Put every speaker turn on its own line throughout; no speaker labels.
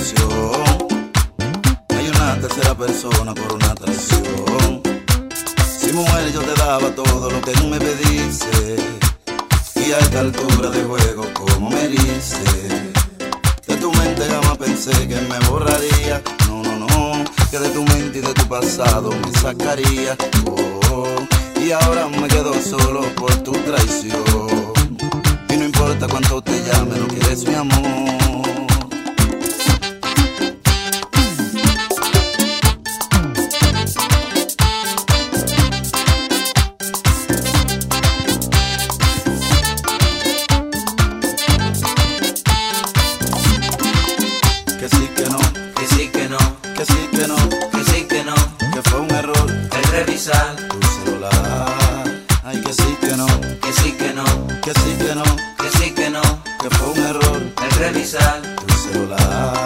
relación. Hay una tercera persona por una traición. Si mujer yo te daba todo lo que tú me pediste, y a esta altura de juego como me dice. De tu mente jamás pensé que me borraría. No, no, no, que de tu mente y de tu pasado me sacaría. Y ahora me quedo solo por tu traición. Y no importa cuánto te llame, no quieres mi amor. Que sí, que no,
que sí, que no,
que sí, que no,
que sí, que no,
que fue un error
el revisar,
tu celular. Ay, que sí, que no,
que sí, que no,
que sí, que no,
que sí, que no,
que fue un error
el revisar.
tu celular.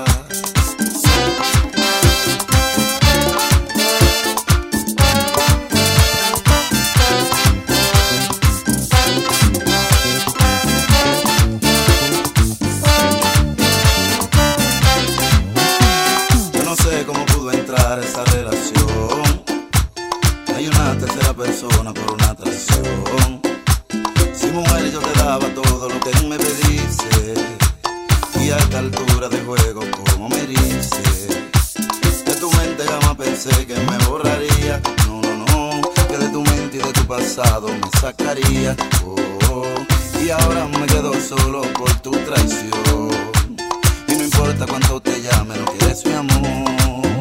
Yo no sé cómo pudo entrar esa relación. Hay una tercera persona por una traición. Si mujer yo te daba todo lo que tú me pediste, y a esta altura de juego como me dice. De tu mente jamás pensé que me borraría. No, no, no, que de tu mente y de tu pasado me sacaría. Y ahora me quedo solo por tu traición. Y no importa cuánto te llame, no quieres mi amor.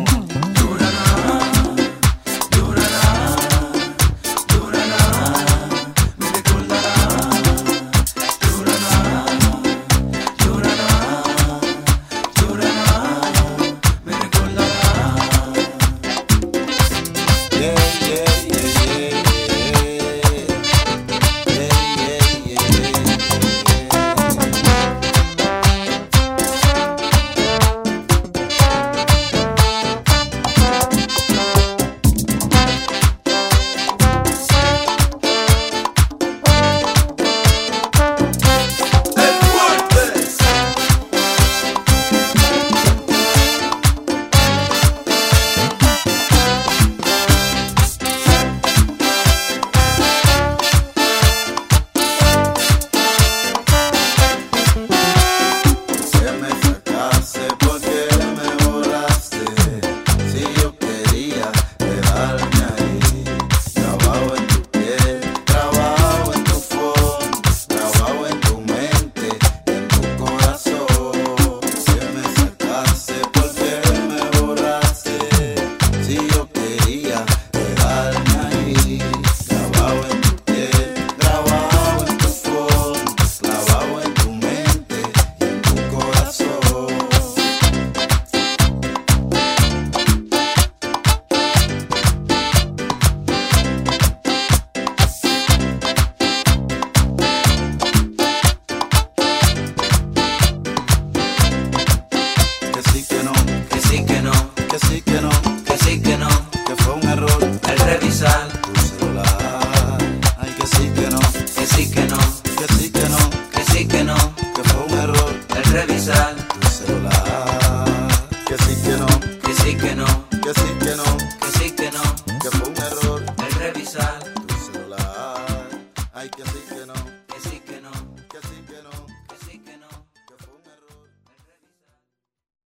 Que sí, que no,
Que sí, que no,
que sí, que no,
que sí, que no,
que fue un error
el revisar,
tu celular. Ay, que sí, que no,
que sí, que no,
que sí, que no,
que sí, que no,
que fue un error
el revisar,
tu celular. Que sí, que no,
que sí, que no,
que sí, que no,
que sí, que no,
que fue un error
el revisar.
tu celular. Ay, que sí.